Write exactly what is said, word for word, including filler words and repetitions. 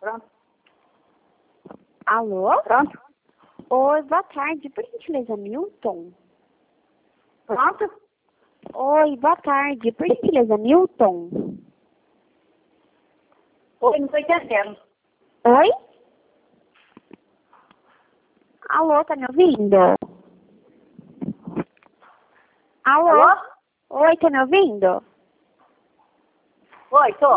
Pronto. Alô? Pronto. Oi, boa tarde. Por gentileza, Milton? Pronto. Oi, boa tarde. Por gentileza, Milton? Oi, não estou entendendo. Oi? Alô, tá me ouvindo? Alô? Alô? Oi, tá me ouvindo? Oi, tô.